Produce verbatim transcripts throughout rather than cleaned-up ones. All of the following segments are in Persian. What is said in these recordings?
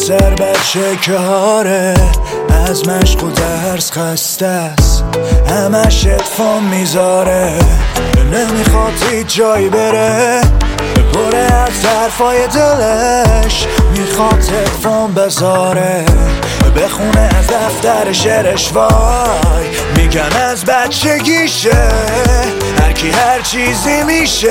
سر بچه که هاره از مشق و درس خسته است، همش اتفام میذاره، نمیخواد هیچ جایی بره، بره از حرفای دلش، میخواد اتفام بذاره، بخونه از دفتر شعرش. وای میگن از بچگیشه هرکی هر چیزی میشه،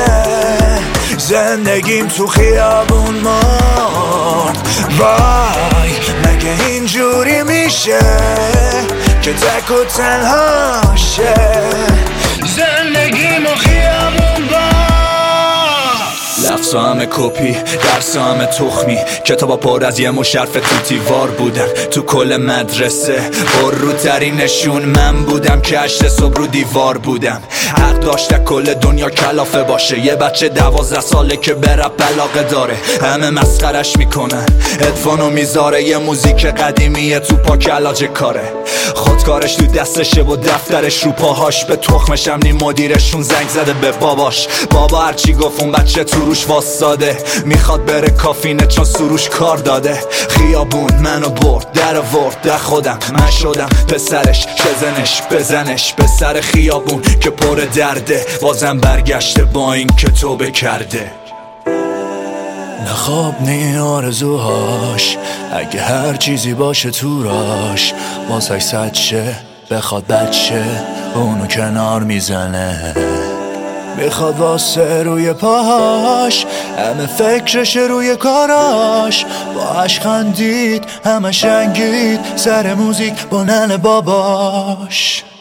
زندگیم تو خیابون مرد. وای مگه اینجوری میشه که تک و تنها شه، زندگیم و خیابون مرد. لفظا همه کپی، درسا همه تخمی، کتابا پر از یه مشرف تو دیوار بودن. تو کل مدرسه پرروترینشون من بودم که هشت صبح رو دیوار بودم. حق داشته کل دنیا کلافه باشه، یه بچه دوازده ساله که به رپ علاقه داره، همه مسخرش میکنن، هدفونو میذاره، یه موزیک قدیمیه تو پاک علاج کاره، خودکارش تو دستشه و دفترش رو پاهاش، به تخمش هم نی مدیرشون زنگ زده به باباش. بابا هرچی گفت اون بچه تو روش واساده، میخواد بره کافینه چون سروش کار داده. خیابون منو برد در ورد، در خودم من شدم پسرش، شزنش بزنش به سر خیابون که پر درده، بازم برگشته با این که توبه کرده. نه خواب نی آرزوهاش، اگه هر چیزی باشه تو راش، واسه صد شه بخواد بچه اونو کنار میزنه، میخواد واسه روی پاهاش، همه فکرش روی کاراش، باهاش خندید همه شنگید سر موزیک با ننه باباش.